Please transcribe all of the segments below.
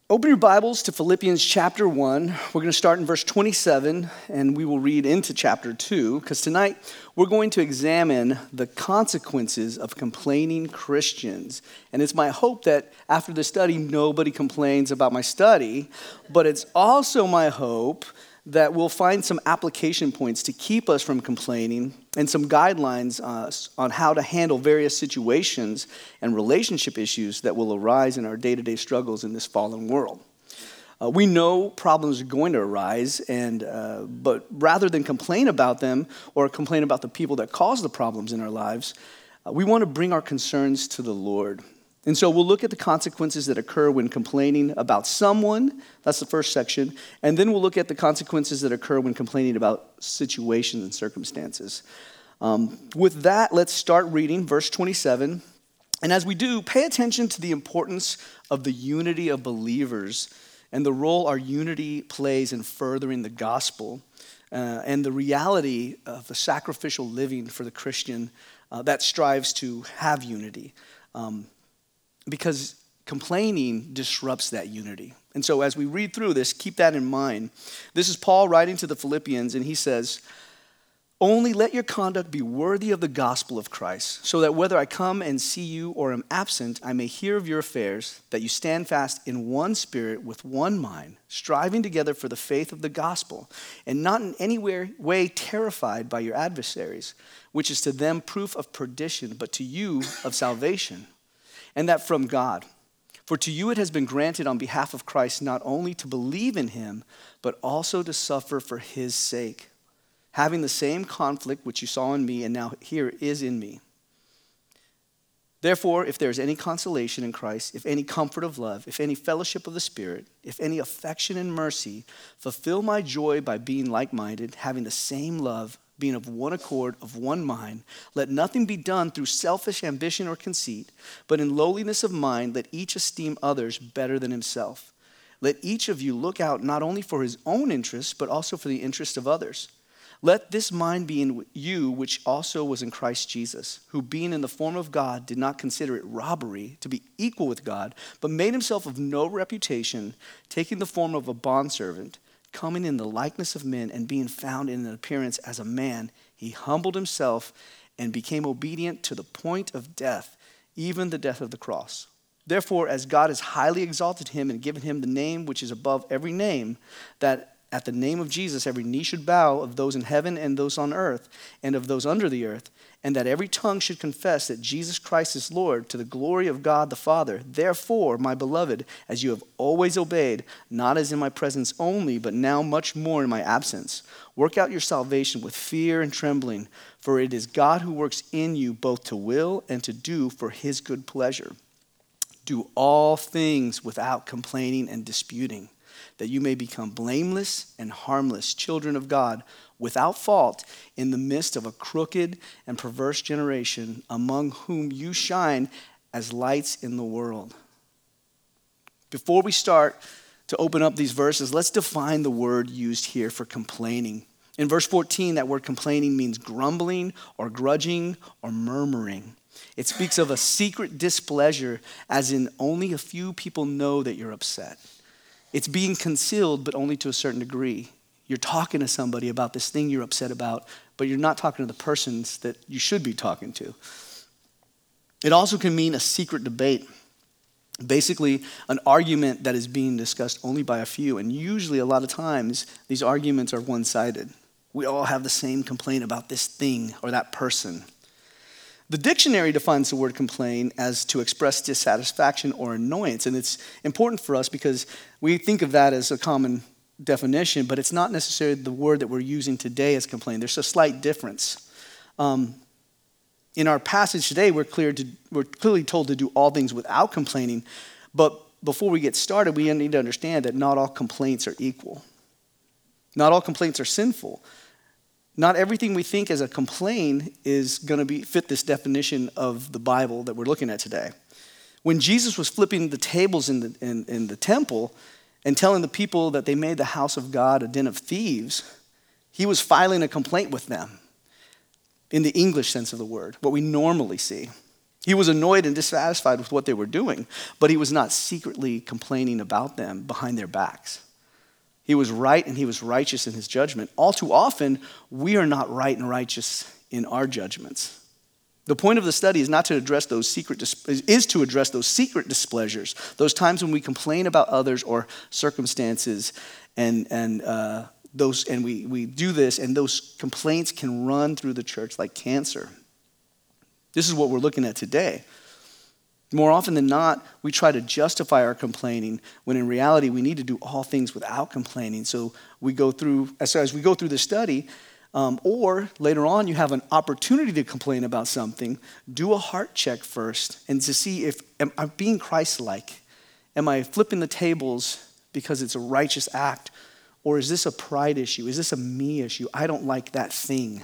Open your Bibles to Philippians chapter 1. We're going to start in verse 27, and we will read into chapter 2, because tonight we're going to examine the consequences of complaining Christians. And it's my hope that after the study, nobody complains about my study, but it's also my hope that we'll find some application points to keep us from complaining and some guidelines on how to handle various situations and relationship issues that will arise in our day-to-day struggles in this fallen world. We know problems are going to arise, but rather than complain about them or complain about the people that cause the problems in our lives, we want to bring our concerns to the Lord. And so we'll look at the consequences that occur when complaining about someone. That's the first section. And then we'll look at the consequences that occur when complaining about situations and circumstances. With that, let's start reading verse 27. And as we do, pay attention to the importance of the unity of believers and the role our unity plays in furthering the gospel and the reality of the sacrificial living for the Christian that strives to have unity. Because complaining disrupts that unity. And so as we read through this, keep that in mind. This is Paul writing to the Philippians, and he says, "Only let your conduct be worthy of the gospel of Christ, so that whether I come and see you or am absent, I may hear of your affairs, that you stand fast in one spirit with one mind, striving together for the faith of the gospel, and not in any way terrified by your adversaries, which is to them proof of perdition, but to you of salvation. And that from God. For to you it has been granted on behalf of Christ not only to believe in him, but also to suffer for his sake, having the same conflict which you saw in me and now here is in me. Therefore, if there is any consolation in Christ, if any comfort of love, if any fellowship of the Spirit, if any affection and mercy, fulfill my joy by being like-minded, having the same love, being of one accord, of one mind. Let nothing be done through selfish ambition or conceit, but in lowliness of mind, let each esteem others better than himself. Let each of you look out not only for his own interests, but also for the interest of others. Let this mind be in you, which also was in Christ Jesus, who being in the form of God did not consider it robbery to be equal with God, but made himself of no reputation, taking the form of a bondservant, coming in the likeness of men and being found in an appearance as a man, he humbled himself and became obedient to the point of death, even the death of the cross. Therefore, as God has highly exalted him and given him the name which is above every name, that at the name of Jesus every knee should bow, of those in heaven and those on earth and of those under the earth, and that every tongue should confess that Jesus Christ is Lord, to the glory of God the Father. Therefore, my beloved, as you have always obeyed, not as in my presence only, but now much more in my absence, work out your salvation with fear and trembling, for it is God who works in you both to will and to do for his good pleasure. Do all things without complaining and disputing, that you may become blameless and harmless children of God, without fault in the midst of a crooked and perverse generation, among whom you shine as lights in the world." Before we start to open up these verses, let's define the word used here for complaining. In verse 14, that word complaining means grumbling or grudging or murmuring. It speaks of a secret displeasure, as in only a few people know that you're upset. It's being concealed, but only to a certain degree. You're talking to somebody about this thing you're upset about, but you're not talking to the persons that you should be talking to. It also can mean a secret debate. Basically, an argument that is being discussed only by a few. And usually, a lot of times, these arguments are one-sided. We all have the same complaint about this thing or that person. The dictionary defines the word complain as to express dissatisfaction or annoyance. And it's important for us because we think of that as a common definition, but it's not necessarily the word that we're using today as complain. There's a slight difference. In our passage today, we're clearly told to do all things without complaining. But before we get started, we need to understand that not all complaints are equal. Not all complaints are sinful. Not everything we think as a complaint is going to fit this definition of the Bible that we're looking at today. When Jesus was flipping the tables in the temple and telling the people that they made the house of God a den of thieves, he was filing a complaint with them in the English sense of the word, what we normally see. He was annoyed and dissatisfied with what they were doing, but he was not secretly complaining about them behind their backs. He was right and he was righteous in his judgment. All too often, we are not right and righteous in our judgments. The point of the study is not to address those secret displeasures, those times when we complain about others or circumstances, and we do this, and those complaints can run through the church like cancer. This is what we're looking at today. More often than not, we try to justify our complaining when in reality we need to do all things without complaining. So as we go through the study, or later on you have an opportunity to complain about something, do a heart check first and to see if am I being Christ-like? Am I flipping the tables because it's a righteous act? Or is this a pride issue? Is this a me issue? I don't like that thing.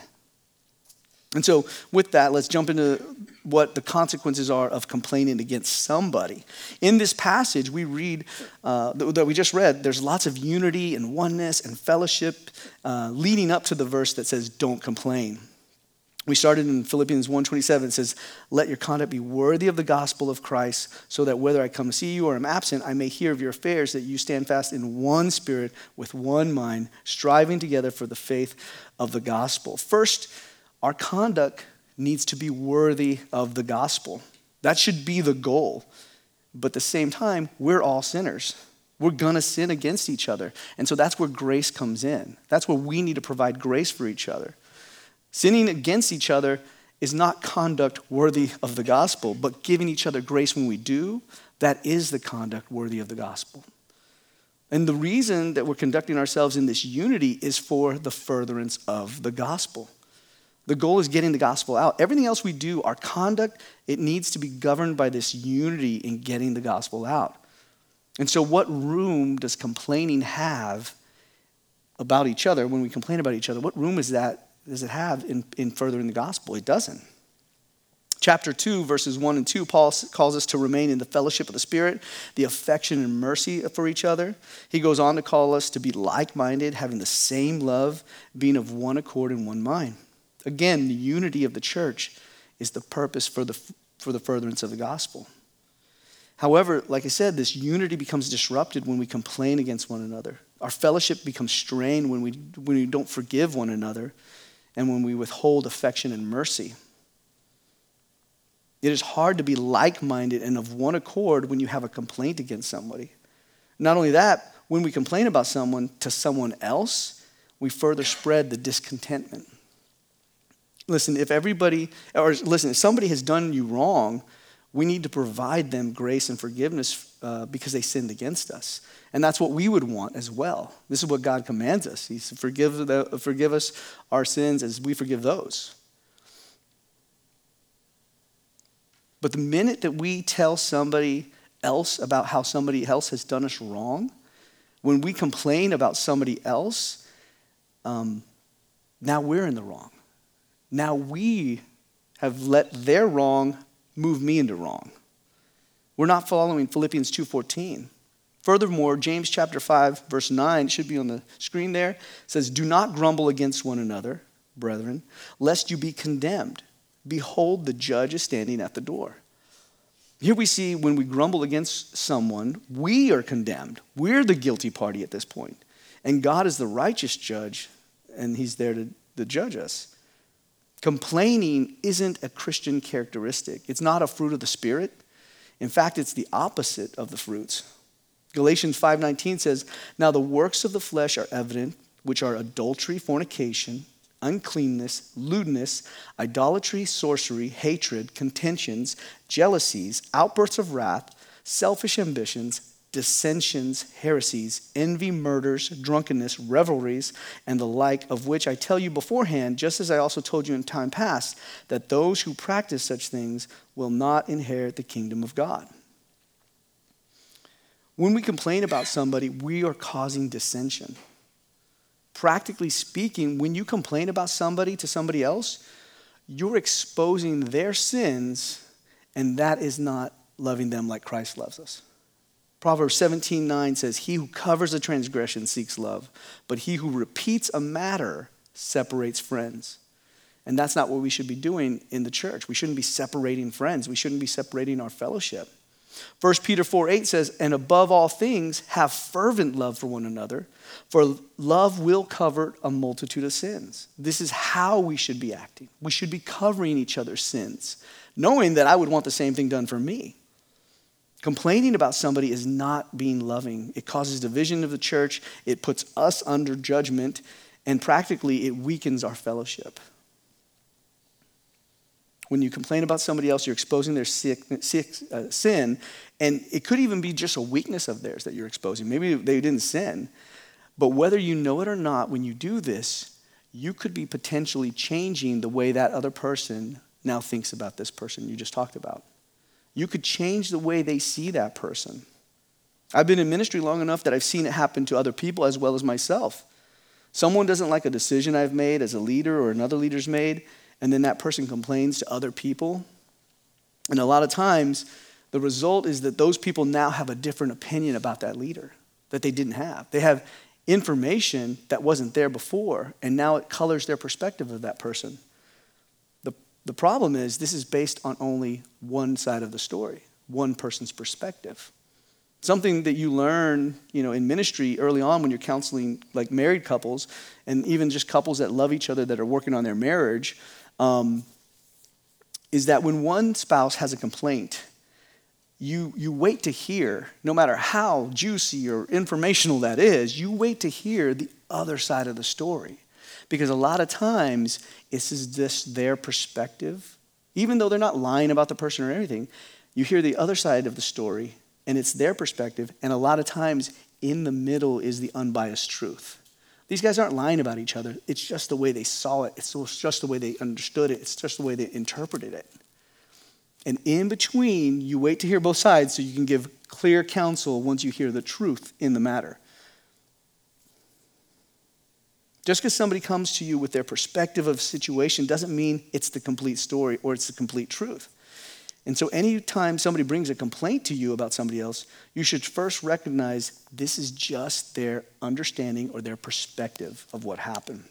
And so with that, let's jump into what the consequences are of complaining against somebody. In this passage we read, that we just read, there's lots of unity and oneness and fellowship leading up to the verse that says, don't complain. We started in Philippians 1:27. It says, let your conduct be worthy of the gospel of Christ, so that whether I come to see you or am absent, I may hear of your affairs, that you stand fast in one spirit with one mind, striving together for the faith of the gospel. First, our conduct needs to be worthy of the gospel. That should be the goal. But at the same time, we're all sinners. We're going to sin against each other. And so that's where grace comes in. That's where we need to provide grace for each other. Sinning against each other is not conduct worthy of the gospel, but giving each other grace when we do, that is the conduct worthy of the gospel. And the reason that we're conducting ourselves in this unity is for the furtherance of the gospel. The goal is getting the gospel out. Everything else we do, our conduct, it needs to be governed by this unity in getting the gospel out. And so what room does complaining have about each other when we complain about each other? What room does it have in furthering the gospel? It doesn't. Chapter 2, verses 1 and 2, Paul calls us to remain in the fellowship of the Spirit, the affection and mercy for each other. He goes on to call us to be like-minded, having the same love, being of one accord and one mind. Again, the unity of the church is the purpose for the furtherance of the gospel. However, like I said, this unity becomes disrupted when we complain against one another. Our fellowship becomes strained when we don't forgive one another and when we withhold affection and mercy. It is hard to be like-minded and of one accord when you have a complaint against somebody. Not only that, when we complain about someone to someone else, we further spread the discontentment. Listen, if somebody has done you wrong, we need to provide them grace and forgiveness because they sinned against us. And that's what we would want as well. This is what God commands us. He said, forgive us our sins as we forgive those. But the minute that we tell somebody else about how somebody else has done us wrong, when we complain about somebody else, now we're in the wrong. Now we have let their wrong move me into wrong. We're not following Philippians 2:14. Furthermore, James chapter 5, verse 9, should be on the screen there, says, do not grumble against one another, brethren, lest you be condemned. Behold, the judge is standing at the door. Here we see when we grumble against someone, we are condemned. We're the guilty party at this point. And God is the righteous judge, and he's there to judge us. Complaining isn't a Christian characteristic. It's not a fruit of the Spirit. In fact, it's the opposite of the fruits. Galatians 5:19 says, now the works of the flesh are evident, which are adultery, fornication, uncleanness, lewdness, idolatry, sorcery, hatred, contentions, jealousies, outbursts of wrath, selfish ambitions, dissensions, heresies, envy, murders, drunkenness, revelries, and the like, of which I tell you beforehand, just as I also told you in time past, that those who practice such things will not inherit the kingdom of God. When we complain about somebody, we are causing dissension. Practically speaking, when you complain about somebody to somebody else, you're exposing their sins, and that is not loving them like Christ loves us. Proverbs 17:9 says, he who covers a transgression seeks love, but he who repeats a matter separates friends. And that's not what we should be doing in the church. We shouldn't be separating friends. We shouldn't be separating our fellowship. 1 Peter 4:8 says, and above all things, have fervent love for one another, for love will cover a multitude of sins. This is how we should be acting. We should be covering each other's sins, knowing that I would want the same thing done for me. Complaining about somebody is not being loving. It causes division of the church. It puts us under judgment, and practically it weakens our fellowship. When you complain about somebody else, you're exposing their sin, and it could even be just a weakness of theirs that you're exposing. Maybe they didn't sin, but whether you know it or not, when you do this, you could be potentially changing the way that other person now thinks about this person you just talked about. You could change the way they see that person. I've been in ministry long enough that I've seen it happen to other people as well as myself. Someone doesn't like a decision I've made as a leader or another leader's made, and then that person complains to other people. And a lot of times, the result is that those people now have a different opinion about that leader that they didn't have. They have information that wasn't there before, and now it colors their perspective of that person. The problem is this is based on only one side of the story, one person's perspective. Something that you learn, in ministry early on when you're counseling like married couples and even just couples that love each other that are working on their marriage, is that when one spouse has a complaint, you wait to hear, no matter how juicy or informational that is, you wait to hear the other side of the story. Because a lot of times, this is just their perspective. Even though they're not lying about the person or anything, you hear the other side of the story, and it's their perspective, and a lot of times, in the middle is the unbiased truth. These guys aren't lying about each other. It's just the way they saw it. It's just the way they understood it. It's just the way they interpreted it. And in between, you wait to hear both sides so you can give clear counsel once you hear the truth in the matter. Just because somebody comes to you with their perspective of a situation doesn't mean it's the complete story or it's the complete truth. And so anytime somebody brings a complaint to you about somebody else, you should first recognize this is just their understanding or their perspective of what happened.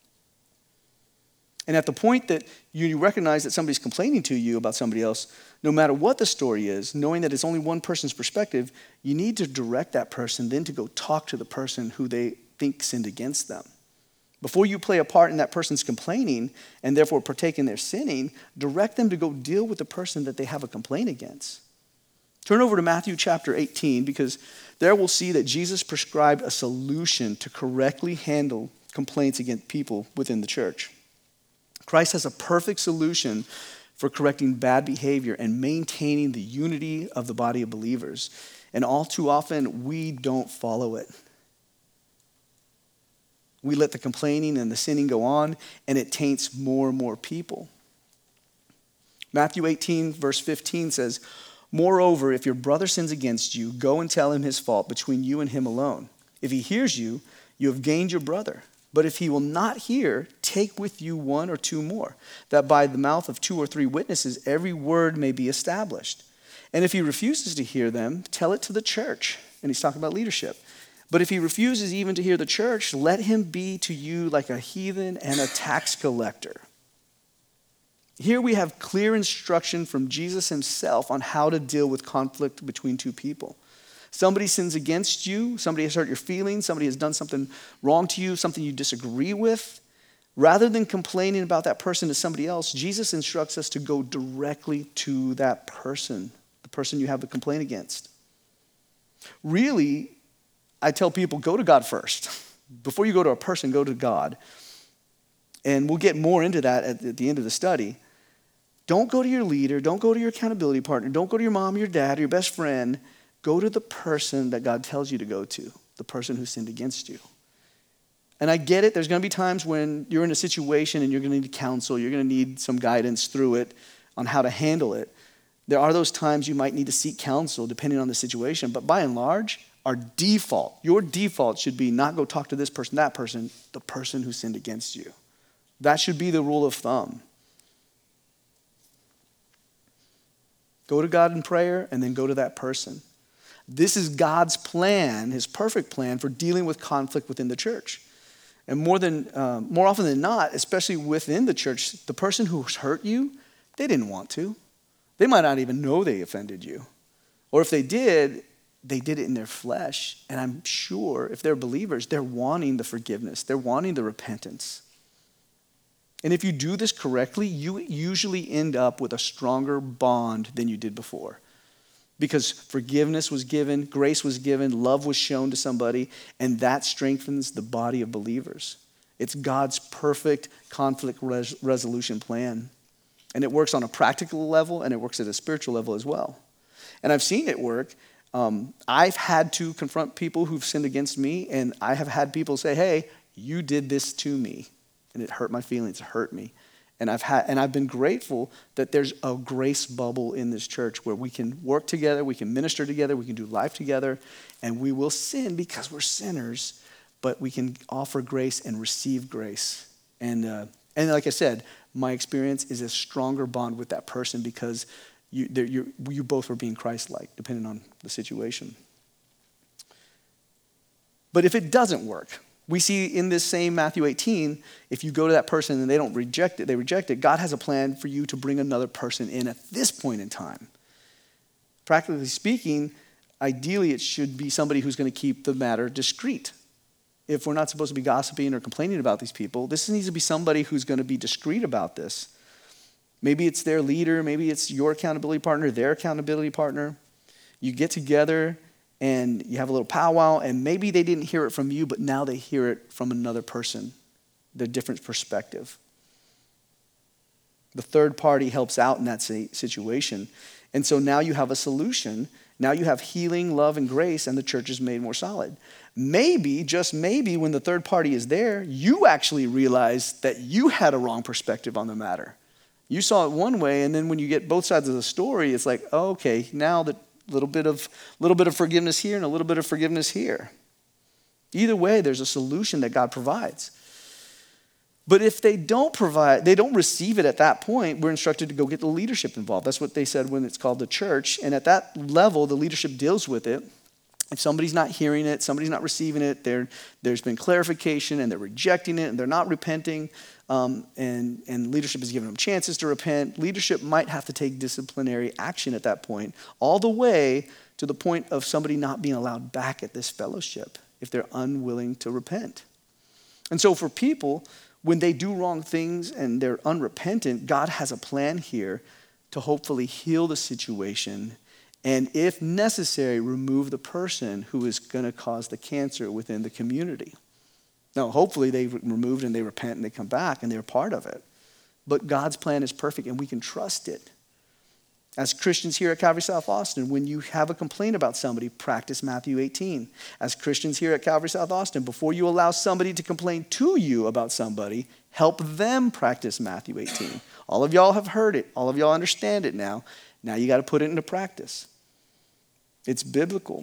And at the point that you recognize that somebody's complaining to you about somebody else, no matter what the story is, knowing that it's only one person's perspective, you need to direct that person then to go talk to the person who they think sinned against them. Before you play a part in that person's complaining and therefore partake in their sinning, direct them to go deal with the person that they have a complaint against. Turn over to Matthew chapter 18, because there we'll see that Jesus prescribed a solution to correctly handle complaints against people within the church. Christ has a perfect solution for correcting bad behavior and maintaining the unity of the body of believers. And all too often, we don't follow it. We let the complaining and the sinning go on, and it taints more and more people. Matthew 18, verse 15 says, moreover, if your brother sins against you, go and tell him his fault between you and him alone. If he hears you, you have gained your brother. But if he will not hear, take with you one or two more, that by the mouth of 2 or 3 witnesses every word may be established. And if he refuses to hear them, tell it to the church. And he's talking about leadership. But if he refuses even to hear the church, let him be to you like a heathen and a tax collector. Here we have clear instruction from Jesus himself on how to deal with conflict between two people. Somebody sins against you, somebody has hurt your feelings, somebody has done something wrong to you, something you disagree with. Rather than complaining about that person to somebody else, Jesus instructs us to go directly to that person, the person you have the complaint against. Really, I tell people, go to God first. Before you go to a person, go to God. And we'll get more into that at the end of the study. Don't go to your leader. Don't go to your accountability partner. Don't go to your mom, your dad, or your best friend. Go to the person that God tells you to go to, the person who sinned against you. And I get it. There's going to be times when you're in a situation and you're going to need counsel. You're going to need some guidance through it on how to handle it. There are those times you might need to seek counsel depending on the situation. But by and large, your default should be not go talk to this person, that person, the person who sinned against you. That should be the rule of thumb. Go to God in prayer and then go to that person. This is God's plan, his perfect plan for dealing with conflict within the church. And more often than not, especially within the church, the person who's hurt you, they didn't want to. They might not even know they offended you. Or if they did it in their flesh. And I'm sure if they're believers, they're wanting the forgiveness. They're wanting the repentance. And if you do this correctly, you usually end up with a stronger bond than you did before. Because forgiveness was given, grace was given, love was shown to somebody, and that strengthens the body of believers. It's God's perfect conflict resolution plan. And it works on a practical level, and it works at a spiritual level as well. And I've seen it work. I've had to confront people who've sinned against me, and I have had people say, hey, you did this to me, and it hurt my feelings, it hurt me. And I've been grateful that there's a grace bubble in this church where we can work together, we can minister together, we can do life together, and we will sin because we're sinners, but we can offer grace and receive grace. And like I said, my experience is a stronger bond with that person because you both are being Christ-like, depending on the situation. But if it doesn't work, we see in this same Matthew 18, if you go to that person and they don't reject it, they reject it, God has a plan for you to bring another person in at this point in time. Practically speaking, ideally it should be somebody who's going to keep the matter discreet. If we're not supposed to be gossiping or complaining about these people, this needs to be somebody who's going to be discreet about this. Maybe it's their leader, maybe it's your accountability partner, their accountability partner. You get together and you have a little powwow, and maybe they didn't hear it from you, but now they hear it from another person, the different perspective. The third party helps out in that situation. And so now you have a solution. Now you have healing, love, and grace, and the church is made more solid. Maybe, just maybe, when the third party is there, you actually realize that you had a wrong perspective on the matter. You saw it one way, and then when you get both sides of the story, it's like, oh, okay, now the little bit of forgiveness here and a little bit of forgiveness here. Either way, there's a solution that God provides. But if they don't receive it at that point, we're instructed to go get the leadership involved. That's what they said when it's called the church. And at that level, the leadership deals with it. If somebody's not hearing it, somebody's not receiving it, there's been clarification and they're rejecting it and they're not repenting, and leadership is giving them chances to repent, leadership might have to take disciplinary action at that point, all the way to the point of somebody not being allowed back at this fellowship if they're unwilling to repent. And so for people, when they do wrong things and they're unrepentant, God has a plan here to hopefully heal the situation and, if necessary, remove the person who is going to cause the cancer within the community. Now, hopefully they removed and they repent and they come back and they're part of it. But God's plan is perfect and we can trust it. As Christians here at Calvary South Austin, when you have a complaint about somebody, practice Matthew 18. As Christians here at Calvary South Austin, before you allow somebody to complain to you about somebody, help them practice Matthew 18. All of y'all have heard it. All of y'all understand it now. Now you got to put it into practice. It's biblical.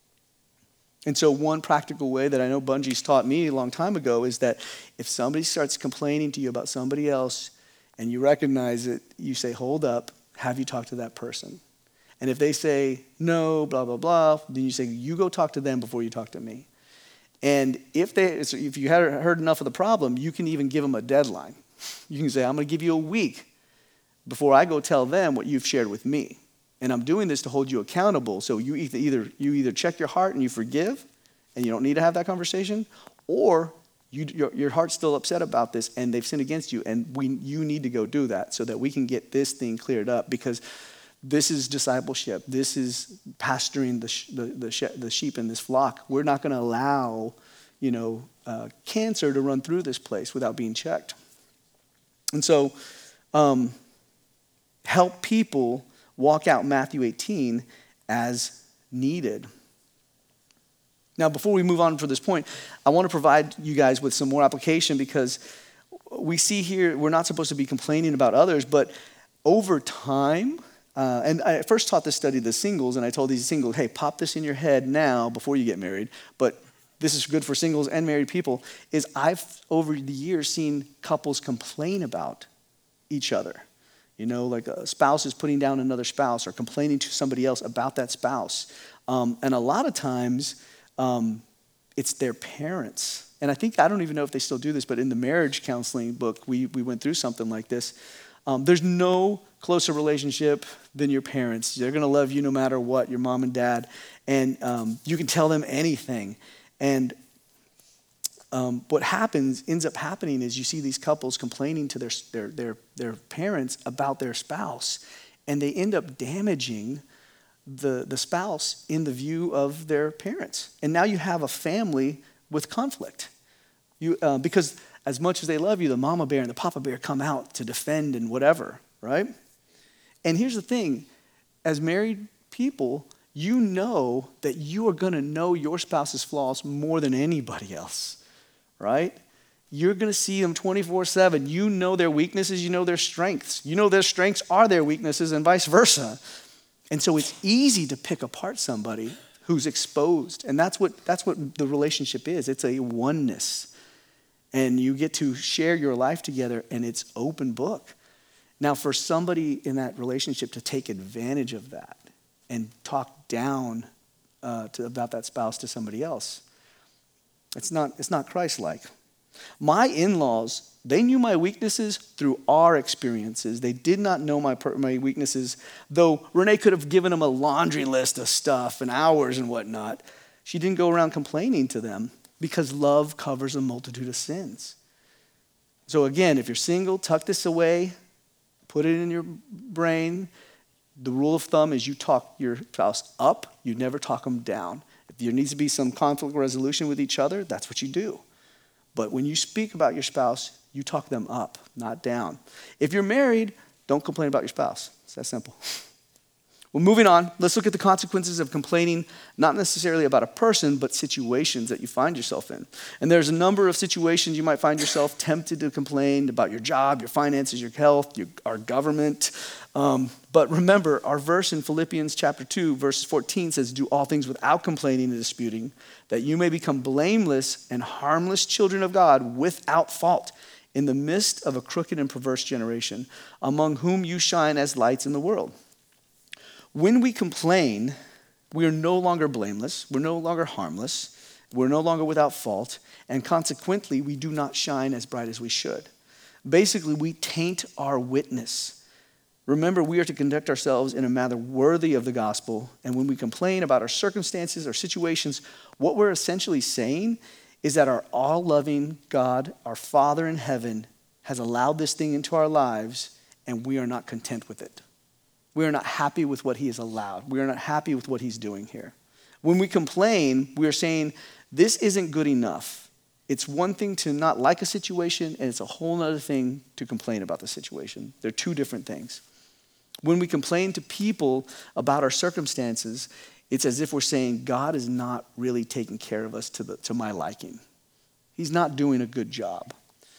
And so one practical way that I know Bungee's taught me a long time ago is that if somebody starts complaining to you about somebody else and you recognize it, you say, hold up, have you talked to that person? And if they say, no, blah, blah, blah, then you say, you go talk to them before you talk to me. And if you haven't heard enough of the problem, you can even give them a deadline. You can say, I'm going to give you a week before I go tell them what you've shared with me. And I'm doing this to hold you accountable. So you either check your heart and you forgive, and you don't need to have that conversation, or your heart's still upset about this and they've sinned against you, and you need to go do that so that we can get this thing cleared up, because this is discipleship. This is pastoring the sheep in this flock. We're not going to allow cancer to run through this place without being checked. And so help people walk out Matthew 18 as needed. Now, before we move on from this point, I want to provide you guys with some more application, because we see here we're not supposed to be complaining about others, but over time, and I first taught this study to the singles, and I told these singles, hey, pop this in your head now before you get married, but this is good for singles and married people, is I've, over the years, seen couples complain about each other. Like a spouse is putting down another spouse or complaining to somebody else about that spouse. And a lot of times, it's their parents. And I don't even know if they still do this, but in the marriage counseling book, we went through something like this. There's no closer relationship than your parents. They're going to love you no matter what, your mom and dad. And you can tell them anything. And what ends up happening is you see these couples complaining to their parents about their spouse. And they end up damaging the spouse in the view of their parents. And now you have a family with conflict. Because as much as they love you, the mama bear and the papa bear come out to defend and whatever, right? And here's the thing. As married people, you know that you are going to know your spouse's flaws more than anybody else, right? You're going to see them 24/7. You know their weaknesses. You know their strengths. You know their strengths are their weaknesses and vice versa. And so it's easy to pick apart somebody who's exposed. And that's what the relationship is. It's a oneness. And you get to share your life together, and it's open book. Now, for somebody in that relationship to take advantage of that and talk down about that spouse to somebody else, it's not Christ-like. My in-laws, they knew my weaknesses through our experiences. They did not know my weaknesses, though Renee could have given them a laundry list of stuff and hours and whatnot. She didn't go around complaining to them because love covers a multitude of sins. So again, if you're single, tuck this away, put it in your brain. The rule of thumb is you talk your spouse up, you never talk them down. If there needs to be some conflict resolution with each other, that's what you do. But when you speak about your spouse, you talk them up, not down. If you're married, don't complain about your spouse. It's that simple. Well, moving on, let's look at the consequences of complaining, not necessarily about a person, but situations that you find yourself in. And there's a number of situations you might find yourself tempted to complain about your job, your finances, your health, our government. But remember, our verse in Philippians chapter 2, verse 14 says, do all things without complaining and disputing, that you may become blameless and harmless children of God without fault in the midst of a crooked and perverse generation, among whom you shine as lights in the world. When we complain, we are no longer blameless, we're no longer harmless, we're no longer without fault, and consequently, we do not shine as bright as we should. Basically, we taint our witness. Remember, we are to conduct ourselves in a manner worthy of the gospel, and when we complain about our circumstances or situations, what we're essentially saying is that our all-loving God, our Father in heaven, has allowed this thing into our lives, and we are not content with it. We are not happy with what he has allowed. We are not happy with what he's doing here. When we complain, we are saying, this isn't good enough. It's one thing to not like a situation, and it's a whole other thing to complain about the situation. They're two different things. When we complain to people about our circumstances, it's as if we're saying, God is not really taking care of us to my liking. He's not doing a good job.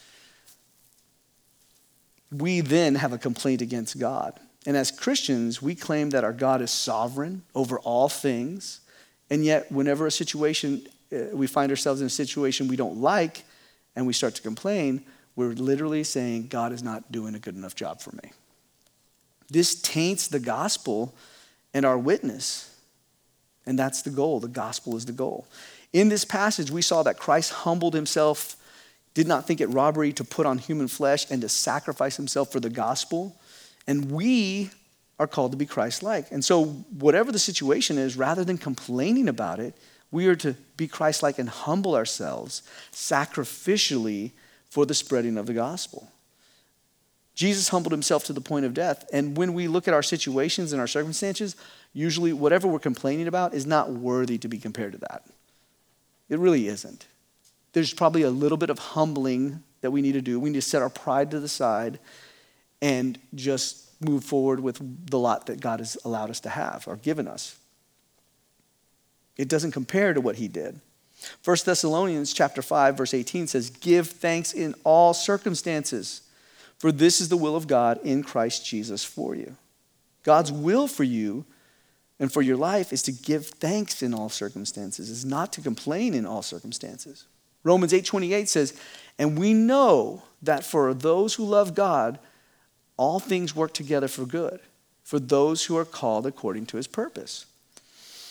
We then have a complaint against God. And as Christians, we claim that our God is sovereign over all things. And yet, whenever we find ourselves in a situation we don't like, and we start to complain, we're literally saying, God is not doing a good enough job for me. This taints the gospel and our witness. And that's the goal. The gospel is the goal. In this passage, we saw that Christ humbled himself, did not think it robbery to put on human flesh and to sacrifice himself for the gospel. And we are called to be Christ-like. And so whatever the situation is, rather than complaining about it, we are to be Christ-like and humble ourselves sacrificially for the spreading of the gospel. Jesus humbled himself to the point of death. And when we look at our situations and our circumstances, usually whatever we're complaining about is not worthy to be compared to that. It really isn't. There's probably a little bit of humbling that we need to do. We need to set our pride to the side and just move forward with the lot that God has allowed us to have or given us. It doesn't compare to what he did. 1 Thessalonians chapter 5, verse 18 says, give thanks in all circumstances, for this is the will of God in Christ Jesus for you. God's will for you and for your life is to give thanks in all circumstances, is not to complain in all circumstances. Romans 8:28 says, and we know that for those who love God, all things work together for good, for those who are called according to his purpose.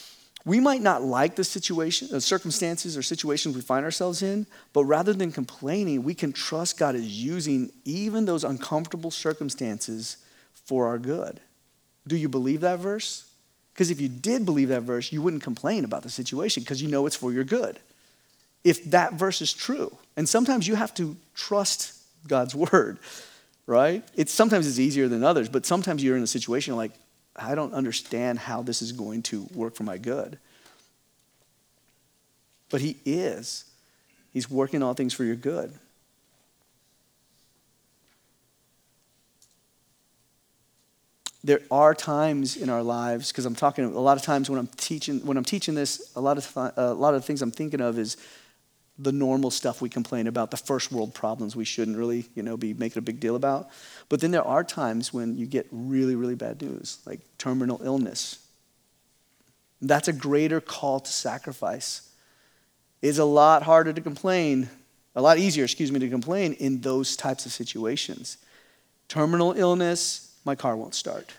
We might not like the circumstances or situations we find ourselves in, but rather than complaining, we can trust God is using even those uncomfortable circumstances for our good. Do you believe that verse? Because if you did believe that verse, you wouldn't complain about the situation because you know it's for your good. If that verse is true, and sometimes you have to trust God's word, right? Sometimes it's easier than others, but sometimes you're in a situation like, I don't understand how this is going to work for my good. But he is. He's working all things for your good. There are times in our lives, because I'm talking a lot of times when I'm teaching this, a lot of things I'm thinking of is the normal stuff we complain about, the first world problems we shouldn't really, be making a big deal about. But then there are times when you get really, really bad news, like terminal illness. That's a greater call to sacrifice. It's a lot harder to complain, a lot easier, to complain in those types of situations. Terminal illness, my car won't start.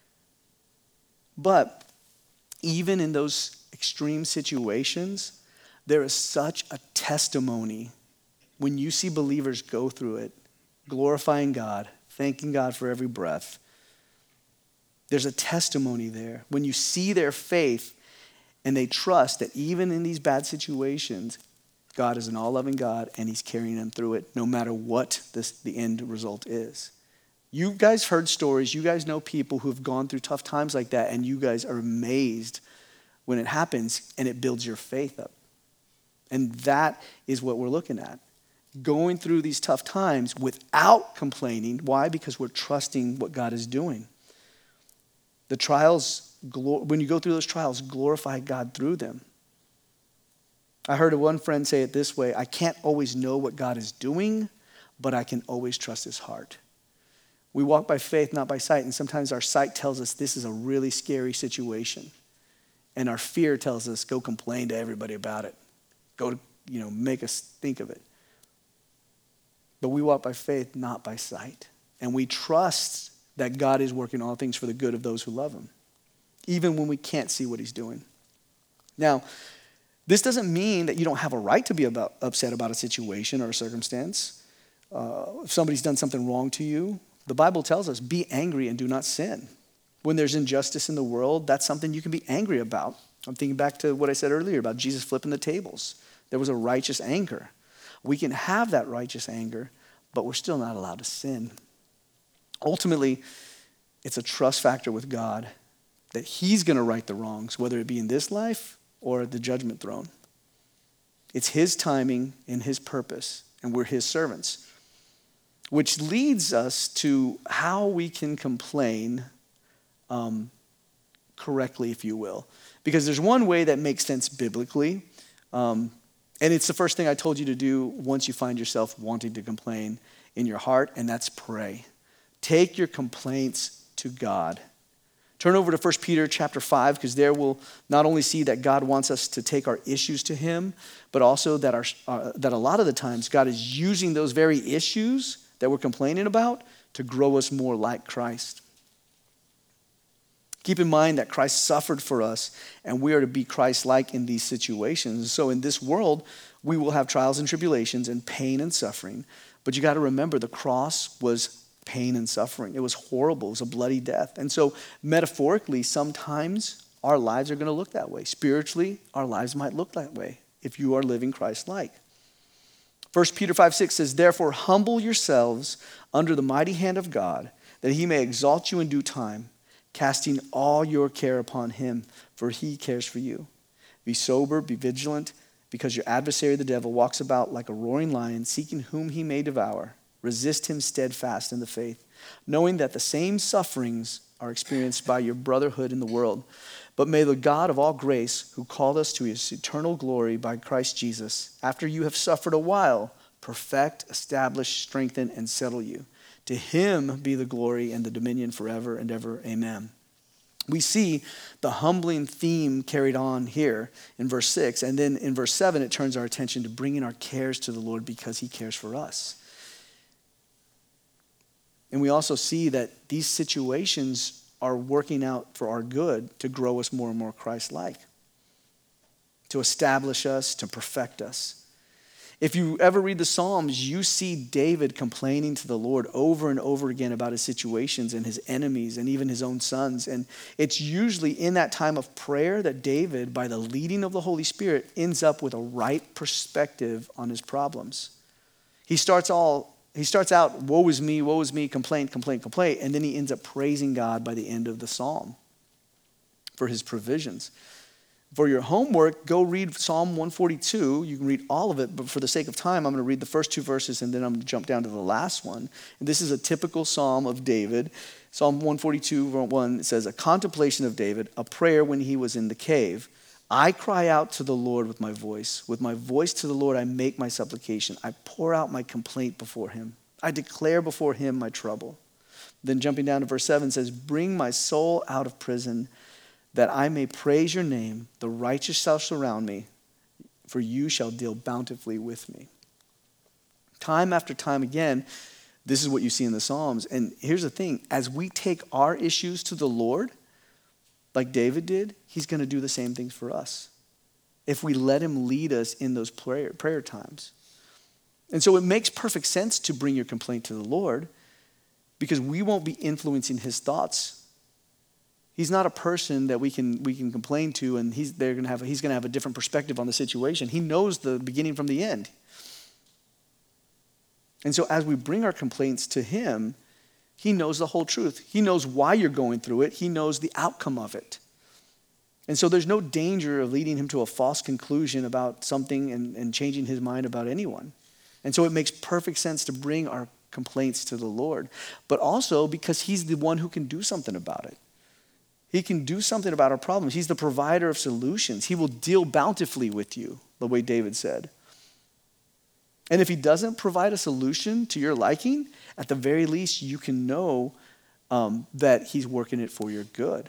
But even in those extreme situations, there is such a testimony when you see believers go through it, glorifying God, thanking God for every breath. There's a testimony there. When you see their faith and they trust that even in these bad situations, God is an all-loving God and he's carrying them through it no matter what the end result is. You guys heard stories. You guys know people who have gone through tough times like that, and you guys are amazed when it happens and it builds your faith up. And that is what we're looking at. Going through these tough times without complaining. Why? Because we're trusting what God is doing. The trials, when you go through those trials, glorify God through them. I heard one friend say it this way: I can't always know what God is doing, but I can always trust his heart. We walk by faith, not by sight. And sometimes our sight tells us this is a really scary situation. And our fear tells us, go complain to everybody about it. Go, make us think of it. But we walk by faith, not by sight. And we trust that God is working all things for the good of those who love him, even when we can't see what he's doing. Now, this doesn't mean that you don't have a right to be upset about a situation or a circumstance. If somebody's done something wrong to you, the Bible tells us, be angry and do not sin. When there's injustice in the world, that's something you can be angry about. I'm thinking back to what I said earlier about Jesus flipping the tables. There was a righteous anger. We can have that righteous anger, but we're still not allowed to sin. Ultimately, it's a trust factor with God that he's going to right the wrongs, whether it be in this life or at the judgment throne. It's his timing and his purpose, and we're his servants. Which leads us to how we can complain correctly, if you will. Because there's one way that makes sense biblically, and it's the first thing I told you to do once you find yourself wanting to complain in your heart, and that's pray. Take your complaints to God. Turn over to 1 Peter chapter 5, because there we'll not only see that God wants us to take our issues to him, but also that a lot of the times God is using those very issues that we're complaining about to grow us more like Christ. Keep in mind that Christ suffered for us, and we are to be Christ-like in these situations. So in this world, we will have trials and tribulations and pain and suffering. But you got to remember, the cross was pain and suffering. It was horrible. It was a bloody death. And so metaphorically, sometimes our lives are going to look that way. Spiritually, our lives might look that way if you are living Christ-like. 1 Peter 5:6 says, therefore, humble yourselves under the mighty hand of God, that he may exalt you in due time, casting all your care upon him, for he cares for you. Be sober, be vigilant, because your adversary, the devil, walks about like a roaring lion, seeking whom he may devour. Resist him steadfast in the faith, knowing that the same sufferings are experienced by your brotherhood in the world. But may the God of all grace, who called us to his eternal glory by Christ Jesus, after you have suffered a while, perfect, establish, strengthen, and settle you. To him be the glory and the dominion forever and ever. Amen. We see the humbling theme carried on here in verse 6. And then in verse 7, it turns our attention to bringing our cares to the Lord because he cares for us. And we also see that these situations are working out for our good to grow us more and more Christ-like. to establish us, to perfect us. If you ever read the Psalms, you see David complaining to the Lord over and over again about his situations and his enemies and even his own sons. And it's usually in that time of prayer that David, by the leading of the Holy Spirit, ends up with a right perspective on his problems. He starts out, woe is me, complaint, and then he ends up praising God by the end of the psalm for his provisions. For your homework, go read Psalm 142. You can read all of it, but for the sake of time, I'm going to read the first 2 verses, and then I'm going to jump down to the last one. And this is a typical psalm of David. Psalm 142, verse 1, it says, a contemplation of David, a prayer when he was in the cave. I cry out to the Lord with my voice. With my voice to the Lord, I make my supplication. I pour out my complaint before him. I declare before him my trouble. Then jumping down to verse 7 says, bring my soul out of prison, that I may praise your name. The righteous shall surround me, for you shall deal bountifully with me. Time after time again, this is what you see in the Psalms. And here's the thing, as we take our issues to the Lord, like David did, he's going to do the same things for us if we let him lead us in those prayer times. And so it makes perfect sense to bring your complaint to the Lord, because we won't be influencing his thoughts. He's not a person that we can complain to, and he's going to have a different perspective on the situation. He knows the beginning from the end. And so as we bring our complaints to him, he knows the whole truth. He knows why you're going through it. He knows the outcome of it. And so there's no danger of leading him to a false conclusion about something and changing his mind about anyone. And so it makes perfect sense to bring our complaints to the Lord, but also because he's the one who can do something about it. He can do something about our problems. He's the provider of solutions. He will deal bountifully with you, the way David said. And if he doesn't provide a solution to your liking, at the very least, you can know that he's working it for your good.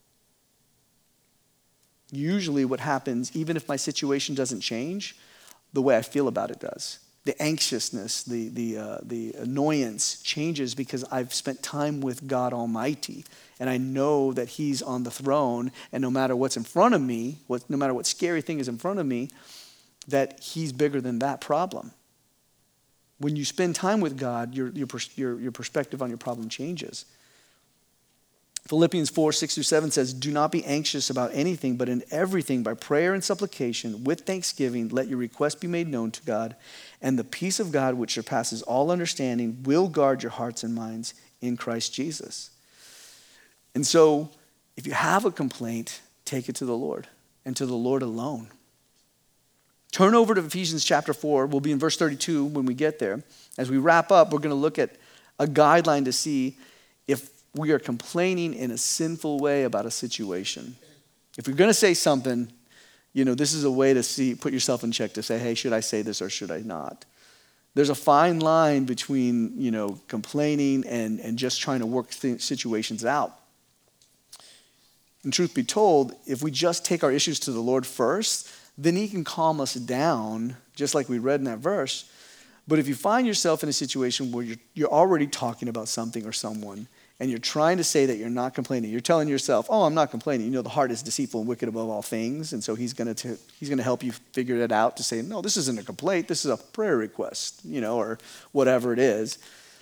Usually what happens, even if my situation doesn't change, the way I feel about it does. The anxiousness, the annoyance changes because I've spent time with God Almighty. And I know that he's on the throne, and no matter what's in front of me, no matter what scary thing is in front of me, that he's bigger than that problem. When you spend time with God, your perspective on your problem changes. Philippians 4:6-7 says, do not be anxious about anything, but in everything by prayer and supplication, with thanksgiving, let your requests be made known to God, and the peace of God, which surpasses all understanding, will guard your hearts and minds in Christ Jesus. And so, if you have a complaint, take it to the Lord, and to the Lord alone. Turn over to Ephesians chapter 4. We'll be in verse 32 when we get there. As we wrap up, we're going to look at a guideline to see if we are complaining in a sinful way about a situation. If you're going to say something, this is a way to put yourself in check to say, hey, should I say this or should I not? There's a fine line between, complaining and just trying to work situations out. And truth be told, if we just take our issues to the Lord first, then he can calm us down, just like we read in that verse. But if you find yourself in a situation where you're already talking about something or someone, and you're trying to say that you're not complaining, you're telling yourself, oh, I'm not complaining. The heart is deceitful and wicked above all things, and so he's going to help you figure it out to say, no, this isn't a complaint, this is a prayer request, or whatever it is.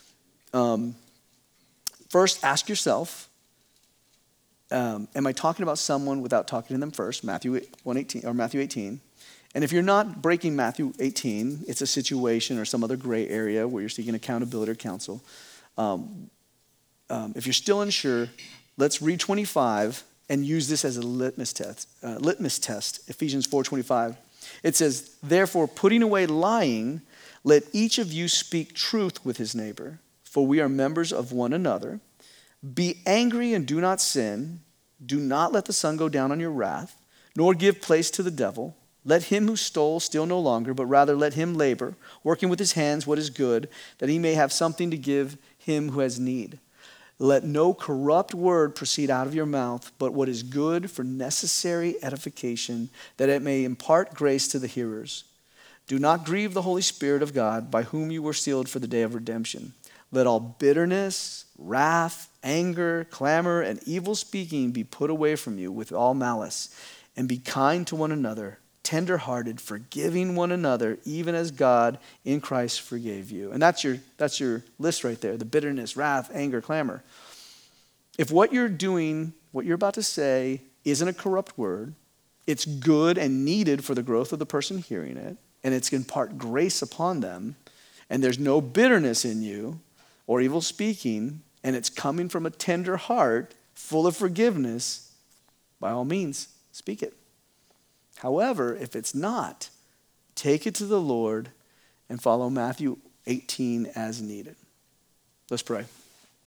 First, ask yourself, am I talking about someone without talking to them first? Matthew 18. And if you're not breaking Matthew 18, it's a situation or some other gray area where you're seeking accountability or counsel. If you're still unsure, let's read 25 and use this as a litmus test. Ephesians 4:25. It says, therefore, putting away lying, let each of you speak truth with his neighbor, for we are members of one another. Be angry and do not sin. Do not let the sun go down on your wrath, nor give place to the devil. Let him who stole steal no longer, but rather let him labor, working with his hands what is good, that he may have something to give him who has need. Let no corrupt word proceed out of your mouth, but what is good for necessary edification, that it may impart grace to the hearers. Do not grieve the Holy Spirit of God, by whom you were sealed for the day of redemption. Let all bitterness, wrath, anger, clamor, and evil speaking be put away from you with all malice, and be kind to one another, tenderhearted, forgiving one another, even as God in Christ forgave you. And that's your list right there, the bitterness, wrath, anger, clamor. If what you're doing, what you're about to say, isn't a corrupt word, it's good and needed for the growth of the person hearing it, and it's impart grace upon them, and there's no bitterness in you or evil speaking, and it's coming from a tender heart full of forgiveness, by all means, speak it. However, if it's not, take it to the Lord and follow Matthew 18 as needed. Let's pray.